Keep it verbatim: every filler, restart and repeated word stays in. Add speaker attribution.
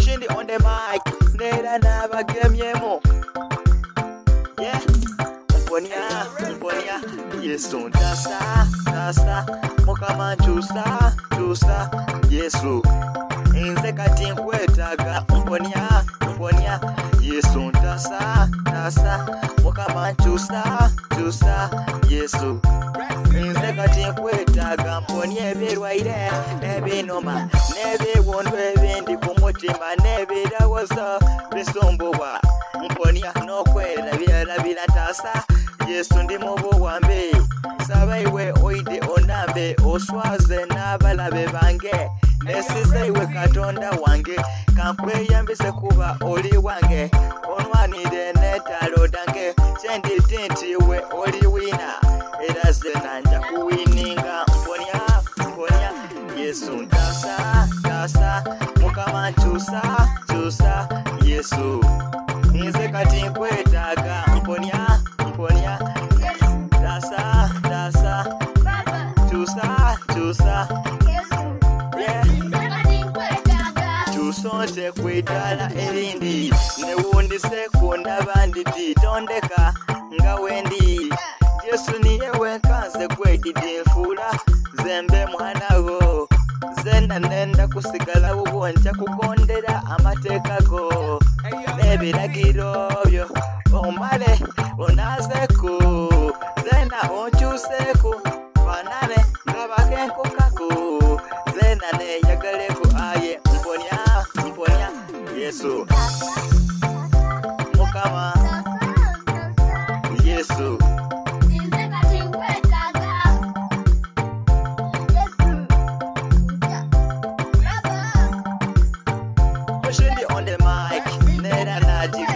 Speaker 1: Pushing on the mic, nera nabagemyemo. Yeah, mponya, mponya. Yesu ntasa, tasa. Mukama chusa, chusa. Yesu inze kati nkwetaga. Mponya, mponya. Yesu ntasa, tasa. Mukama chusa, chusa. Yesu inze kati nkwetaga. Mponya ebirwaire, ebinoma, n'ebiwundu ebindi ku mutima, n'ebirowoozo bisumbuwa. Mponya n'okwerabirabira ntasa. Yesu ndi mu buwambe. Saba iwe oide onambe. Oswaze n'abalabe bange. Nesize iwe Katonda wange. Kankweyambise kuba oli wange. Onwanire n'ettalo dange. Kyendidde nti iwe oli wina. Era ze nanja kuwininga. Mponya, mponya. Yesu ntasa, tasa. Mukama nkyusa, kyusa. Yesu nze kati nkwetaaga. Mponya, mponya. Tasa, tasa. Kyusa, kyusa. Tusonte kwetala erindi. Newundise kundaba nditi. Tondeka nga wendi. Yesu niye wenkanze kwedidi nfula. Zembe mwanago. Zenda nenda kusigala ubonja kukondera amateeka go. N'ebiragiro byo omale onazeko. Zenda onkyuseko fanane ngabakenkukako. Zenda neyagaleko aye. Mponya, mponya. Yesu Mukama. Yesu pushing on the mic, nera naji